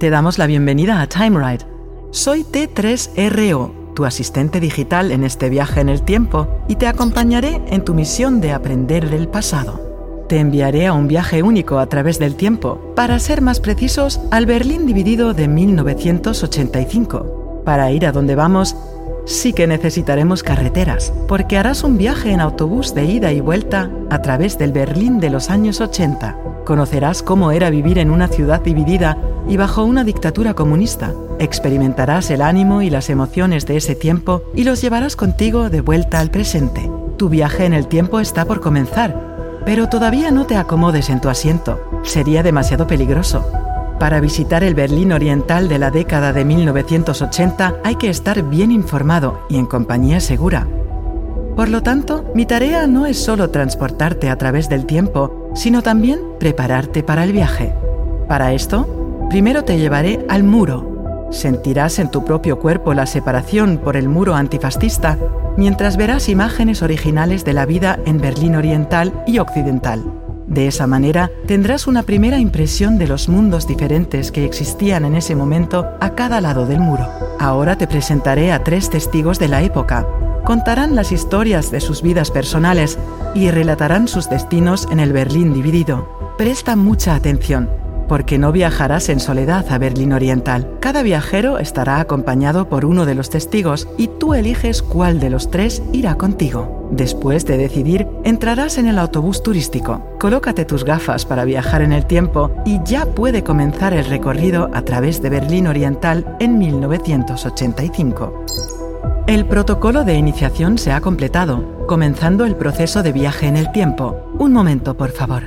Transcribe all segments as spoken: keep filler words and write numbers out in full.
te damos la bienvenida a TimeRide. Soy T tres R O, tu asistente digital en este viaje en el tiempo, y te acompañaré en tu misión de aprender del pasado. Te enviaré a un viaje único a través del tiempo, para ser más precisos, al Berlín dividido de mil novecientos ochenta y cinco. Para ir a donde vamos, sí que necesitaremos carreteras, porque harás un viaje en autobús de ida y vuelta a través del Berlín de los años ochenta. Conocerás cómo era vivir en una ciudad dividida y bajo una dictadura comunista. Experimentarás el ánimo y las emociones de ese tiempo y los llevarás contigo de vuelta al presente. Tu viaje en el tiempo está por comenzar, pero todavía no te acomodes en tu asiento. Sería demasiado peligroso. Para visitar el Berlín Oriental de la década de mil novecientos ochenta hay que estar bien informado y en compañía segura. Por lo tanto, mi tarea no es solo transportarte a través del tiempo, sino también prepararte para el viaje. Para esto, primero te llevaré al muro. Sentirás en tu propio cuerpo la separación por el muro antifascista, mientras verás imágenes originales de la vida en Berlín Oriental y Occidental. De esa manera, tendrás una primera impresión de los mundos diferentes que existían en ese momento a cada lado del muro. Ahora te presentaré a tres testigos de la época. Contarán las historias de sus vidas personales y relatarán sus destinos en el Berlín dividido. Presta mucha atención, porque no viajarás en soledad a Berlín Oriental. Cada viajero estará acompañado por uno de los testigos y tú eliges cuál de los tres irá contigo. Después de decidir, entrarás en el autobús turístico. Colócate tus gafas para viajar en el tiempo y ya puede comenzar el recorrido a través de Berlín Oriental en mil novecientos ochenta y cinco. El protocolo de iniciación se ha completado, comenzando el proceso de viaje en el tiempo. Un momento, por favor.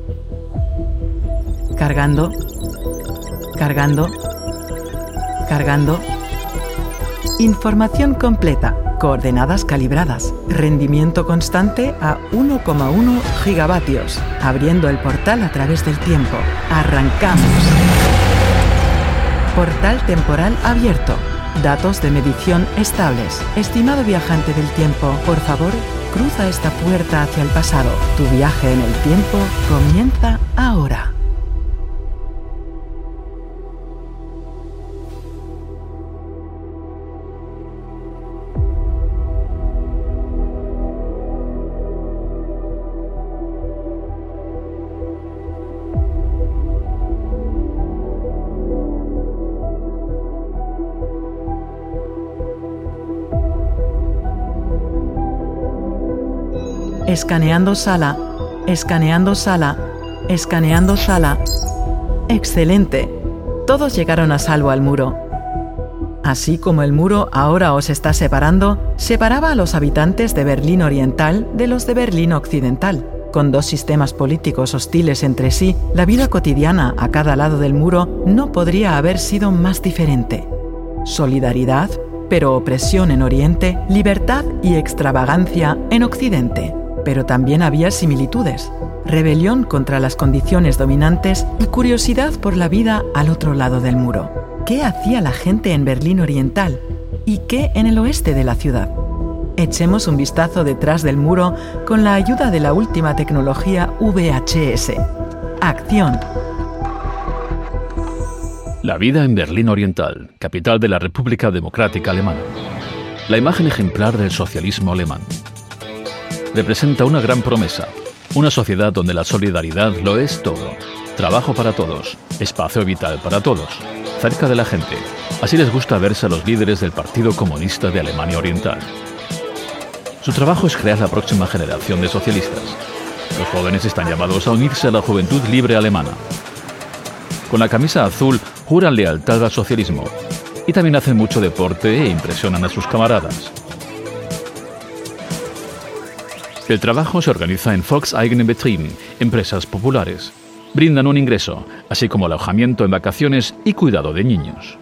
Cargando, cargando, cargando. Información completa, coordenadas calibradas, rendimiento constante a uno coma uno gigavatios, abriendo el portal a través del tiempo. ¡Arrancamos! Portal temporal abierto. Datos de medición estables. Estimado viajante del tiempo, por favor, cruza esta puerta hacia el pasado. Tu viaje en el tiempo comienza ahora. Escaneando sala, escaneando sala, escaneando sala. ¡Excelente! Todos llegaron a salvo al muro. Así como el muro ahora os está separando, separaba a los habitantes de Berlín Oriental de los de Berlín Occidental. Con dos sistemas políticos hostiles entre sí, la vida cotidiana a cada lado del muro no podría haber sido más diferente. Solidaridad, pero opresión en Oriente, libertad y extravagancia en Occidente. Pero también había similitudes, rebelión contra las condiciones dominantes y curiosidad por la vida al otro lado del muro. ¿Qué hacía la gente en Berlín Oriental? ¿Y qué en el oeste de la ciudad? Echemos un vistazo detrás del muro con la ayuda de la última tecnología V H S. ¡Acción! La vida en Berlín Oriental, capital de la República Democrática Alemana. La imagen ejemplar del socialismo alemán. Representa una gran promesa, una sociedad donde la solidaridad lo es todo. Trabajo para todos, espacio vital para todos, cerca de la gente. Así les gusta verse a los líderes del Partido Comunista de Alemania Oriental. Su trabajo es crear la próxima generación de socialistas. Los jóvenes están llamados a unirse a la juventud libre alemana. Con la camisa azul juran lealtad al socialismo y también hacen mucho deporte e impresionan a sus camaradas. El trabajo se organiza en Volkseigenen Betrieben, empresas populares. Brindan un ingreso, así como alojamiento en vacaciones y cuidado de niños.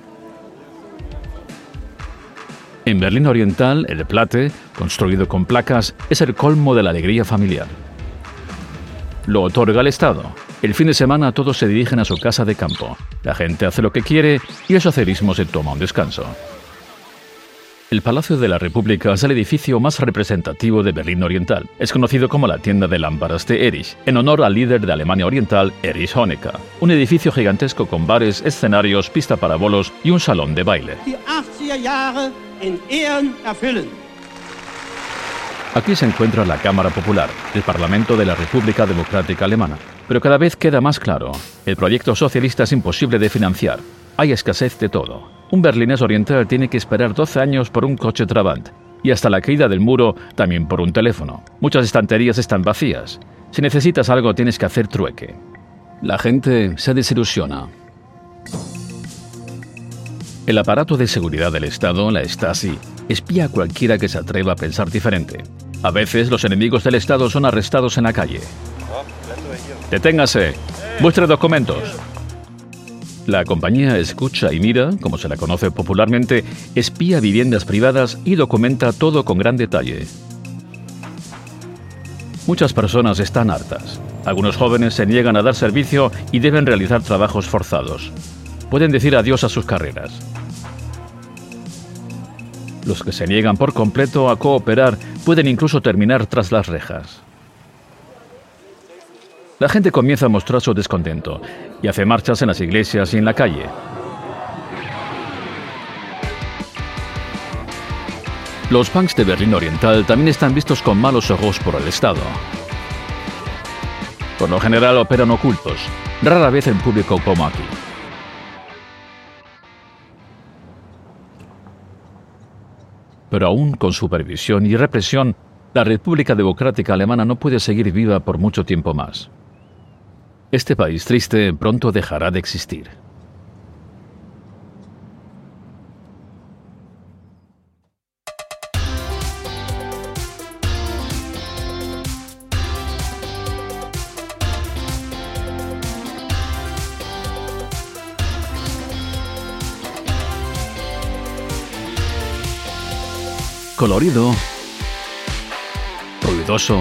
En Berlín Oriental, el Platte, construido con placas, es el colmo de la alegría familiar. Lo otorga el Estado. El fin de semana todos se dirigen a su casa de campo. La gente hace lo que quiere y el socialismo se toma un descanso. El Palacio de la República es el edificio más representativo de Berlín Oriental. Es conocido como la tienda de lámparas de Erich, en honor al líder de Alemania Oriental, Erich Honecker. Un edificio gigantesco con bares, escenarios, pista para bolos y un salón de baile. Aquí se encuentra la Cámara Popular, el Parlamento de la República Democrática Alemana. Pero cada vez queda más claro, el proyecto socialista es imposible de financiar. Hay escasez de todo. Un berlinés oriental tiene que esperar doce años por un coche Trabant. Y hasta la caída del muro, también por un teléfono. Muchas estanterías están vacías. Si necesitas algo, tienes que hacer trueque. La gente se desilusiona. El aparato de seguridad del Estado, la Stasi, espía a cualquiera que se atreva a pensar diferente. A veces, los enemigos del Estado son arrestados en la calle. ¡Deténgase! ¡Muestre documentos! La compañía Escucha y Mira, como se la conoce popularmente, espía viviendas privadas y documenta todo con gran detalle. Muchas personas están hartas. Algunos jóvenes se niegan a dar servicio y deben realizar trabajos forzados. Pueden decir adiós a sus carreras. Los que se niegan por completo a cooperar pueden incluso terminar tras las rejas. La gente comienza a mostrar su descontento y hace marchas en las iglesias y en la calle. Los punks de Berlín Oriental también están vistos con malos ojos por el Estado. Por lo general operan ocultos, rara vez en público como aquí. Pero aún con supervisión y represión, la República Democrática Alemana no puede seguir viva por mucho tiempo más. Este país triste pronto dejará de existir. Colorido, ruidoso,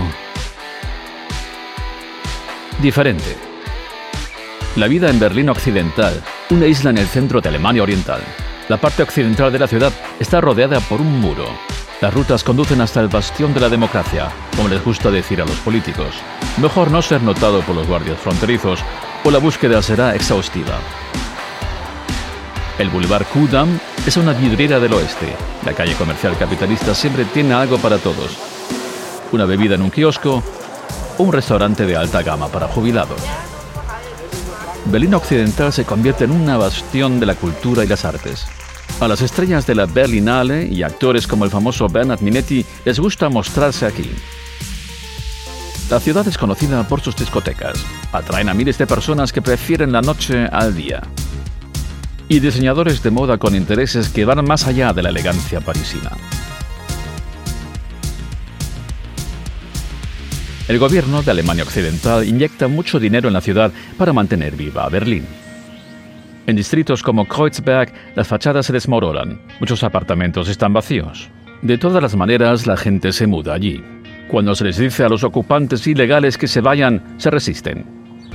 diferente. La vida en Berlín Occidental, una isla en el centro de Alemania Oriental. La parte occidental de la ciudad está rodeada por un muro. Las rutas conducen hasta el bastión de la democracia, como les gusta decir a los políticos. Mejor no ser notado por los guardias fronterizos, o la búsqueda será exhaustiva. El Boulevard Ku'damm es una vidriera del oeste. La calle comercial capitalista siempre tiene algo para todos. Una bebida en un kiosco o un restaurante de alta gama para jubilados. Berlín Occidental se convierte en una bastión de la cultura y las artes. A las estrellas de la Berlinale y actores como el famoso Bernard Minetti les gusta mostrarse aquí. La ciudad es conocida por sus discotecas. Atraen a miles de personas que prefieren la noche al día. Y diseñadores de moda con intereses que van más allá de la elegancia parisina. El gobierno de Alemania Occidental inyecta mucho dinero en la ciudad para mantener viva a Berlín. En distritos como Kreuzberg, las fachadas se desmoronan, muchos apartamentos están vacíos. De todas las maneras, la gente se muda allí. Cuando se les dice a los ocupantes ilegales que se vayan, se resisten.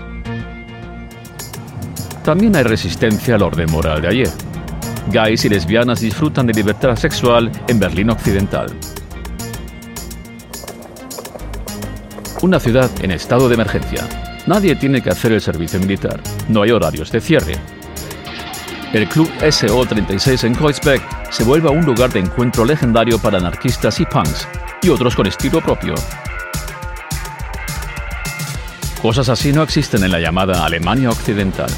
También hay resistencia al orden moral de ayer. Gays y lesbianas disfrutan de libertad sexual en Berlín Occidental. Una ciudad en estado de emergencia. Nadie tiene que hacer el servicio militar. No hay horarios de cierre. El Club S O treinta y seis en Kreuzberg se vuelve un lugar de encuentro legendario para anarquistas y punks, y otros con estilo propio. Cosas así no existen en la llamada Alemania Occidental.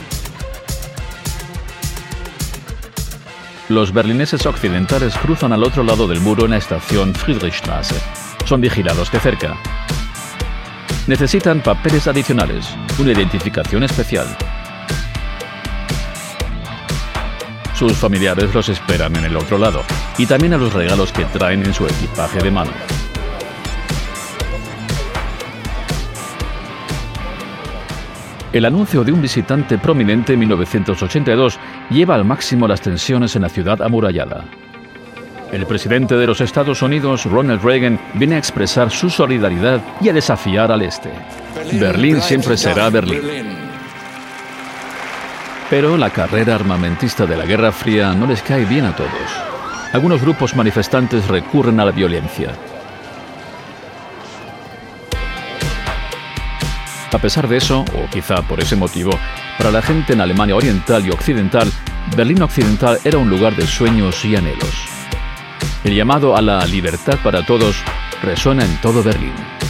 Los berlineses occidentales cruzan al otro lado del muro en la estación Friedrichstraße. Son vigilados de cerca. Necesitan papeles adicionales, una identificación especial. Sus familiares los esperan en el otro lado, y también a los regalos que traen en su equipaje de mano. El anuncio de un visitante prominente en mil novecientos ochenta y dos lleva al máximo las tensiones en la ciudad amurallada. El presidente de los Estados Unidos, Ronald Reagan, viene a expresar su solidaridad y a desafiar al este. Berlín siempre será Berlín. Pero la carrera armamentista de la Guerra Fría no les cae bien a todos. algunos grupos manifestantes recurren a la violencia. A pesar de eso, o quizá por ese motivo, para la gente en Alemania Oriental y Occidental, Berlín Occidental era un lugar de sueños y anhelos. El llamado a la libertad para todos resuena en todo Berlín.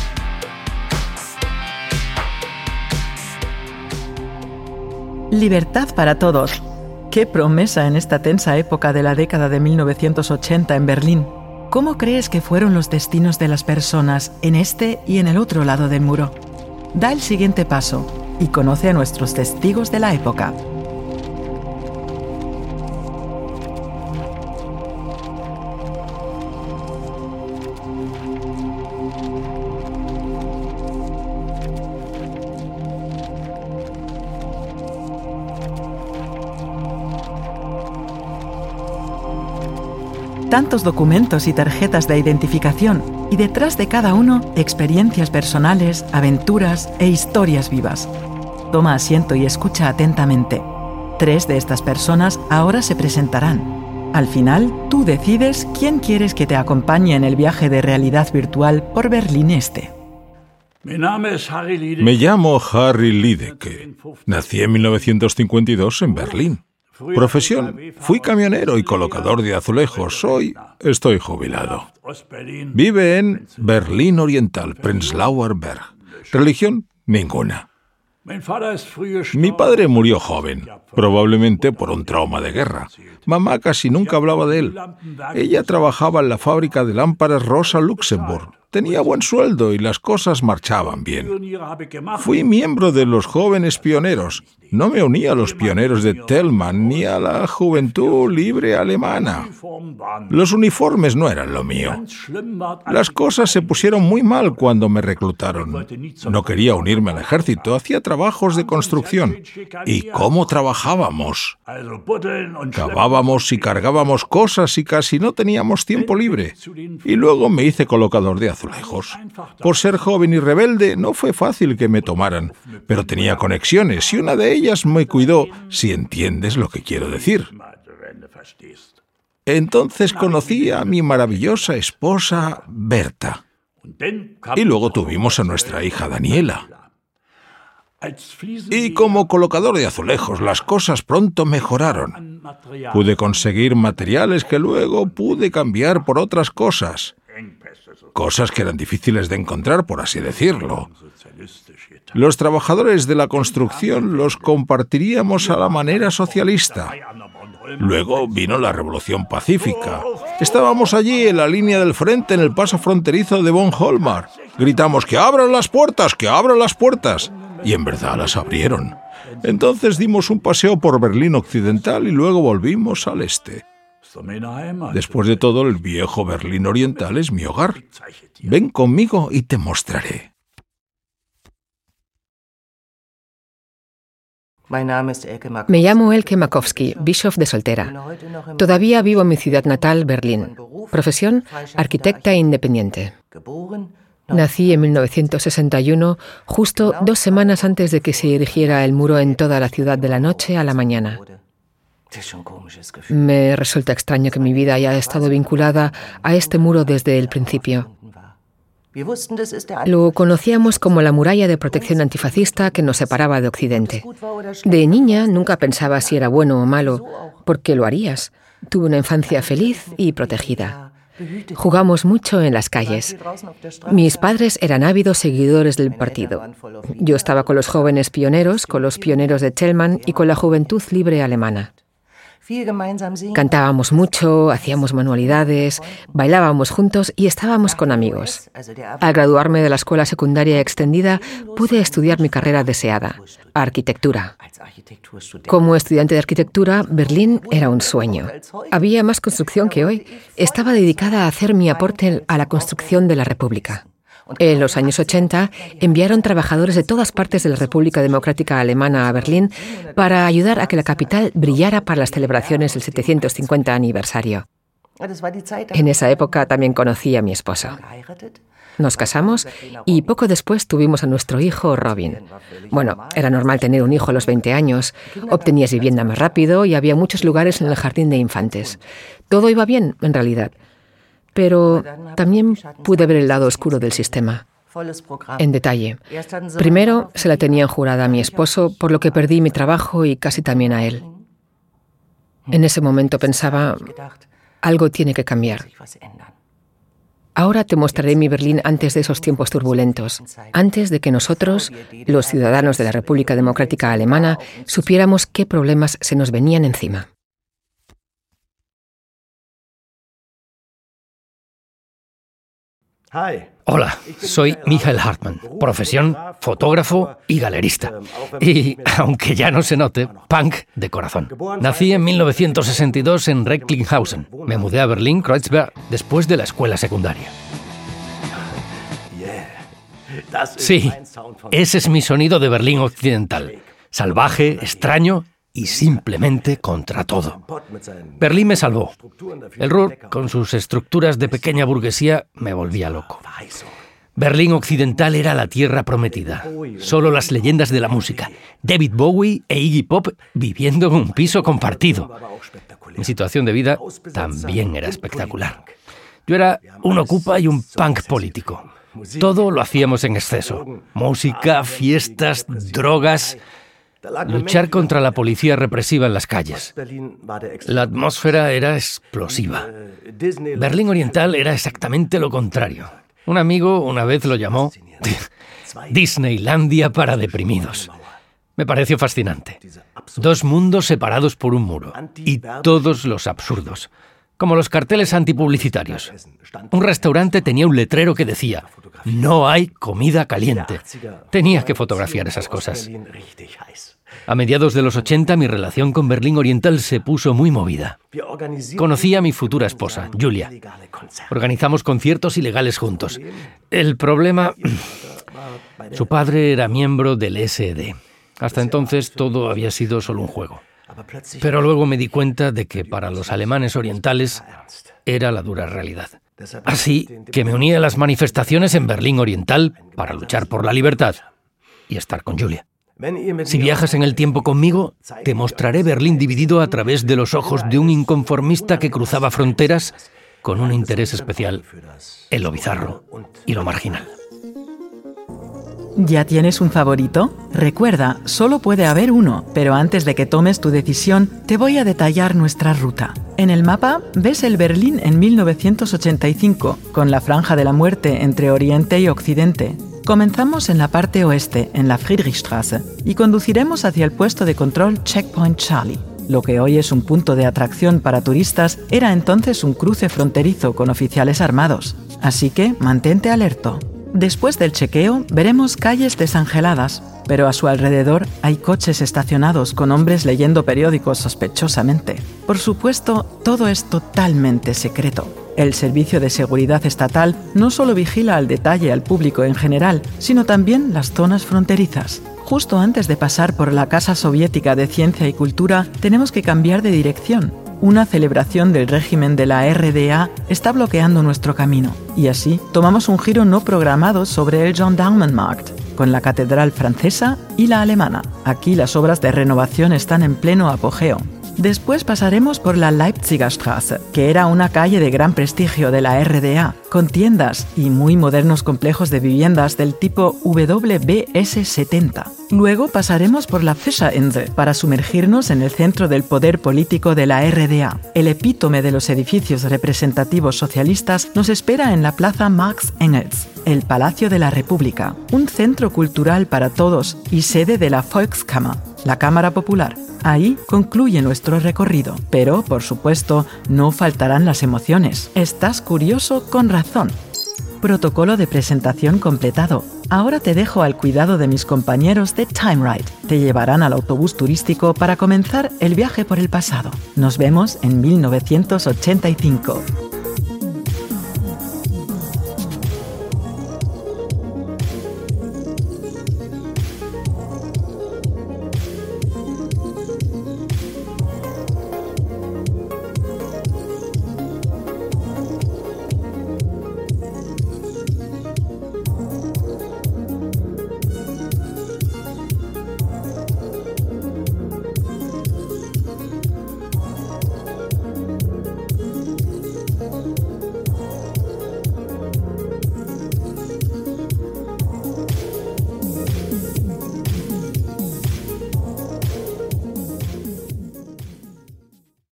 Libertad para todos. ¡Qué promesa en esta tensa época de la década de mil novecientos ochenta en Berlín! ¿Cómo crees que fueron los destinos de las personas en este y en el otro lado del muro? Da el siguiente paso y conoce a nuestros testigos de la época. Tantos documentos y tarjetas de identificación, y detrás de cada uno, experiencias personales, aventuras e historias vivas. Toma asiento y escucha atentamente. Tres de estas personas ahora se presentarán. Al final, tú decides quién quieres que te acompañe en el viaje de realidad virtual por Berlín Este. Me llamo Harry Liedeke. Nací en mil novecientos cincuenta y dos en Berlín. Profesión, fui camionero y colocador de azulejos. Hoy estoy jubilado. Vive en Berlín Oriental, Prenzlauer Berg. Religión, ninguna. Mi padre murió joven, probablemente por un trauma de guerra. Mamá casi nunca hablaba de él. Ella trabajaba en la fábrica de lámparas Rosa Luxemburg. Tenía buen sueldo y las cosas marchaban bien. Fui miembro de los jóvenes pioneros. No me uní a los pioneros de Thälmann ni a la Juventud Libre Alemana. Los uniformes no eran lo mío. Las cosas se pusieron muy mal cuando me reclutaron. No quería unirme al ejército, hacía trabajos de construcción. ¿Y cómo trabajábamos? Cavábamos y cargábamos cosas y casi no teníamos tiempo libre. Y luego me hice colocador de azulejos. Por ser joven y rebelde, no fue fácil que me tomaran, pero tenía conexiones y una de ellas me cuidó, si entiendes lo que quiero decir. Entonces conocí a mi maravillosa esposa, Berta. Y luego tuvimos a nuestra hija, Daniela. Y como colocador de azulejos, las cosas pronto mejoraron. Pude conseguir materiales que luego pude cambiar por otras cosas. Cosas que eran difíciles de encontrar, por así decirlo. Los trabajadores de la construcción los compartiríamos a la manera socialista. Luego vino la Revolución Pacífica. Estábamos allí en la línea del frente en el paso fronterizo de von Holmar. Gritamos ¡que abran las puertas! ¡Que abran las puertas! Y en verdad las abrieron. Entonces dimos un paseo por Berlín Occidental y luego volvimos al este. Después de todo, el viejo Berlín Oriental es mi hogar. Ven conmigo y te mostraré. Me llamo Elke Makowski, Bischof de Soltera. Todavía vivo en mi ciudad natal, Berlín. Profesión, arquitecta independiente. Nací en mil novecientos sesenta y uno, justo dos semanas antes de que se erigiera el muro en toda la ciudad de la noche a la mañana. Me resulta extraño que mi vida haya estado vinculada a este muro desde el principio. Lo conocíamos como la muralla de protección antifascista que nos separaba de Occidente. De niña nunca pensaba si era bueno o malo, porque lo harías. Tuve una infancia feliz y protegida. Jugamos mucho en las calles. Mis padres eran ávidos seguidores del partido. Yo estaba con los jóvenes pioneros, con los pioneros de Thälmann y con la Juventud Libre Alemana. Cantábamos mucho, hacíamos manualidades, bailábamos juntos y estábamos con amigos. Al graduarme de la escuela secundaria extendida, pude estudiar mi carrera deseada, arquitectura. Como estudiante de arquitectura, Berlín era un sueño. Había más construcción que hoy. Estaba dedicada a hacer mi aporte a la construcción de la República. En los años ochenta, enviaron trabajadores de todas partes de la República Democrática Alemana a Berlín para ayudar a que la capital brillara para las celebraciones del setecientos cincuenta aniversario. En esa época también conocí a mi esposo. Nos casamos y poco después tuvimos a nuestro hijo Robin. Bueno, era normal tener un hijo a los veinte años, obtenías vivienda más rápido y había muchos lugares en el jardín de infantes. Todo iba bien, en realidad. Pero también pude ver el lado oscuro del sistema. En detalle. Primero, se la tenían jurada a mi esposo, por lo que perdí mi trabajo y casi también a él. En ese momento pensaba, algo tiene que cambiar. Ahora te mostraré mi Berlín antes de esos tiempos turbulentos, antes de que nosotros, los ciudadanos de la República Democrática Alemana, supiéramos qué problemas se nos venían encima. Hola, soy Michael Hartmann, profesión fotógrafo y galerista. Y, aunque ya no se note, punk de corazón. Nací en mil novecientos sesenta y dos en Recklinghausen. Me mudé a Berlín, Kreuzberg, después de la escuela secundaria. Sí, ese es mi sonido de Berlín occidental. Salvaje, extraño y simplemente contra todo. Berlín me salvó. El Ruhr, con sus estructuras de pequeña burguesía, me volvía loco. Berlín occidental era la tierra prometida. Solo las leyendas de la música. David Bowie e Iggy Pop viviendo en un piso compartido. Mi situación de vida también era espectacular. Yo era un ocupa y un punk político. Todo lo hacíamos en exceso. Música, fiestas, drogas. Luchar contra la policía represiva en las calles. La atmósfera era explosiva. Berlín Oriental era exactamente lo contrario. Un amigo una vez lo llamó Disneylandia para deprimidos. Me pareció fascinante. Dos mundos separados por un muro. Y todos los absurdos. Como los carteles antipublicitarios. Un restaurante tenía un letrero que decía: no hay comida caliente. Tenía que fotografiar esas cosas. A mediados de los ochenta, mi relación con Berlín Oriental se puso muy movida. Conocí a mi futura esposa, Julia. Organizamos conciertos ilegales juntos. El problema... Su padre era miembro del S E D. Hasta entonces todo había sido solo un juego. Pero luego me di cuenta de que para los alemanes orientales era la dura realidad. Así que me uní a las manifestaciones en Berlín Oriental para luchar por la libertad y estar con Julia. Si viajas en el tiempo conmigo, te mostraré Berlín dividido a través de los ojos de un inconformista que cruzaba fronteras con un interés especial en lo bizarro y lo marginal. ¿Ya tienes un favorito? Recuerda, solo puede haber uno, pero antes de que tomes tu decisión, te voy a detallar nuestra ruta. En el mapa ves el Berlín en mil novecientos ochenta y cinco, con la franja de la muerte entre Oriente y Occidente. Comenzamos en la parte oeste, en la Friedrichstraße, y conduciremos hacia el puesto de control Checkpoint Charlie. Lo que hoy es un punto de atracción para turistas era entonces un cruce fronterizo con oficiales armados. Así que mantente alerta. Después del chequeo, veremos calles desangeladas, pero a su alrededor hay coches estacionados con hombres leyendo periódicos sospechosamente. Por supuesto, todo es totalmente secreto. El Servicio de Seguridad Estatal no solo vigila al detalle al público en general, sino también las zonas fronterizas. Justo antes de pasar por la Casa Soviética de Ciencia y Cultura, tenemos que cambiar de dirección. Una celebración del régimen de la R D A está bloqueando nuestro camino, y así tomamos un giro no programado sobre el Gendarmenmarkt, con la catedral francesa y la alemana. Aquí las obras de renovación están en pleno apogeo. Después pasaremos por la Leipziger Straße, que era una calle de gran prestigio de la R D A, con tiendas y muy modernos complejos de viviendas del tipo W B S setenta. Luego pasaremos por la Fischerinsel para sumergirnos en el centro del poder político de la R D A. El epítome de los edificios representativos socialistas nos espera en la Plaza Marx Engels, el Palacio de la República, un centro cultural para todos y sede de la Volkskammer, la Cámara Popular. Ahí concluye nuestro recorrido, pero, por supuesto, no faltarán las emociones. ¿Estás curioso? Con razón. Protocolo de presentación completado. Ahora te dejo al cuidado de mis compañeros de Time Ride. Te llevarán al autobús turístico para comenzar el viaje por el pasado. Nos vemos en mil novecientos ochenta y cinco.